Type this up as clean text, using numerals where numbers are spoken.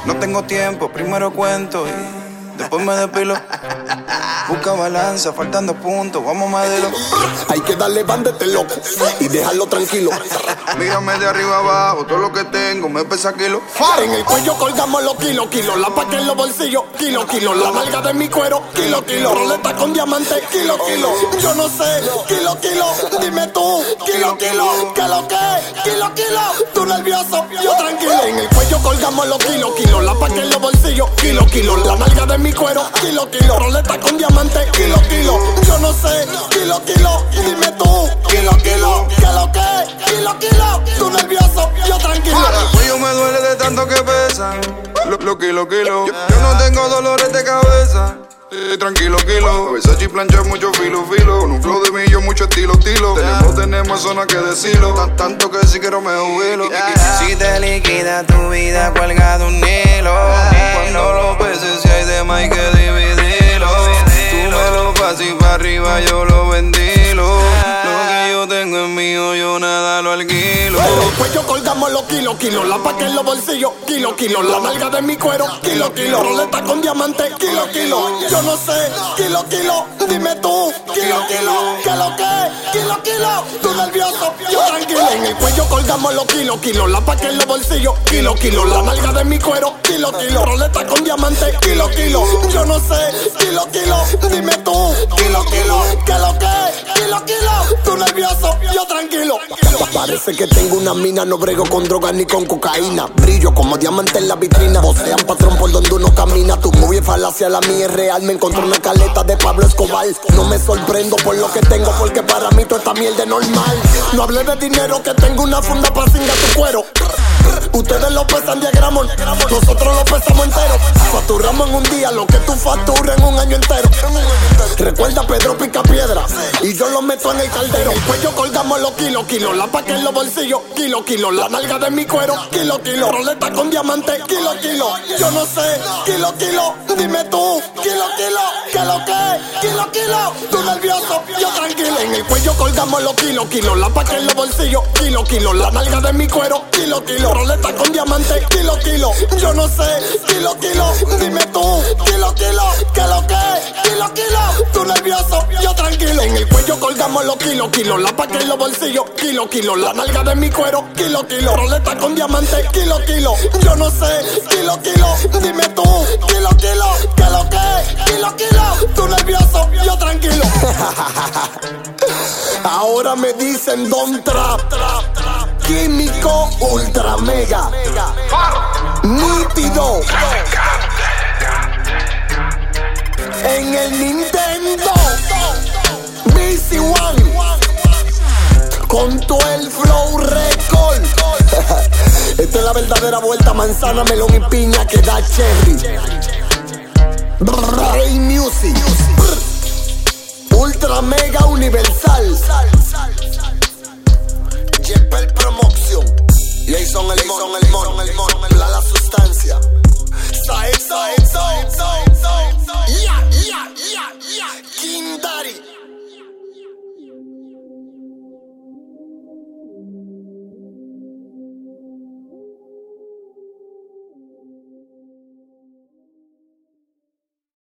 No tengo tiempo, primero cuento y después me depilo. Busca balanza, faltando puntos, vamos a medirlo. Hay que darle bandete loco y dejarlo tranquilo. Mírame de arriba abajo, todo lo que tengo me pesa kilo. En el cuello colgamos los kilos. La paca en los bolsillos, kilo. La nalga de mi cuero, kilo. Roleta con diamante, kilo. Yo no sé, kilo. Dime tú, kilo. ¿Qué lo que? Kilo. Tú nervioso, yo tranquilo. En el cuello colgamos los kilos. La paca en los bolsillos, kilo. La nalga de mi cuero, kilo. Roleta con diamante, kilo. Yo no sé, kilo. Dime tú, kilo. ¿Qué lo que? Kilo. Tú nervioso, yo tranquilo. El cuello me duele de tanto que pesa. Lo kilo. Yo no tengo dolores de cabeza. Tranquilo. Versace y plancha mucho filo. Con un flow de millón, mucho estilo. Tenemos zona que decirlo. Tanto que si quiero me jubilo. Si te liquida tu vida, cuelga de un hilo. Cuando los peces si hay de más hay que dividirlo. Tú me lo pasas y para arriba yo lo ventilo. Lo que yo tengo es mío, yo nada lo alquilo. En el cuello colgamos los kilos. La paca en los bolsillos, kilo. La nalga de mi cuero, kilo. Roleta con diamante, kilo. Yo no sé, kilo. Dime tú, kilo. ¿Qué lo que? Kilo. Tú nervioso, yo tranquilo. En el cuello colgamos los kilos. La paca en los bolsillos, kilo. La nalga de mi cuero, kilo. Roleta con diamante, kilo. Yo no sé, kilo. Dime tú, kilo. ¿Qué lo que? Kilo. Tú nervioso, yo tranquilo. Parece que tengo una mina, no brego con drogas ni con cocaína. Brillo como diamante en la vitrina. Vocean patrón por donde uno camina. Tu movie es falacia, la mía es real. Me encontré una caleta de Pablo Escobar. No me sorprendo por lo que tengo, porque para mí toda esta mierda es normal. No hablé de dinero, que tengo una funda para cingar tu cuero. Ustedes lo pesan diagramos, nosotros lo pesamos entero. Facturamos en un día lo que tú facturas en un año entero. Recuerda Pedro Picapiedra y yo lo meto en el caldero. En el cuello colgamos los kilos. La paca en los bolsillos, kilo. La nalga de mi cuero, kilo. Roleta con diamante, kilo. Yo no sé, kilo. Dime tú, kilo. ¿Qué lo que? Kilo. Tú nervioso, yo tranquilo. En el cuello colgamos los kilos. La paca en los bolsillos, kilo. La nalga de mi cuero, kilo. Roleta con diamante, kilo. Yo no sé, kilo. Dime tú, kilo. ¿Qué lo que? Kilo. Tú nervioso, yo tranquilo. En el cuello colgamos los kilos. La paca en los bolsillos, kilo. La nalga de mi cuero, kilo. Roleta con diamante, kilo. Yo no sé, kilo. Dime tú, kilo. ¿Qué lo que? Kilo. Tú nervioso, yo tranquilo. Ahora me dicen Don Trap. Químico ultra mega nítido en el Nintendo BC One con todo el flow record. Esta es la verdadera vuelta, manzana, melón y piña que da cherry. Rey Music ultra mega universal. Yepel Promotion. Jason el mon, la sustancia. Sae.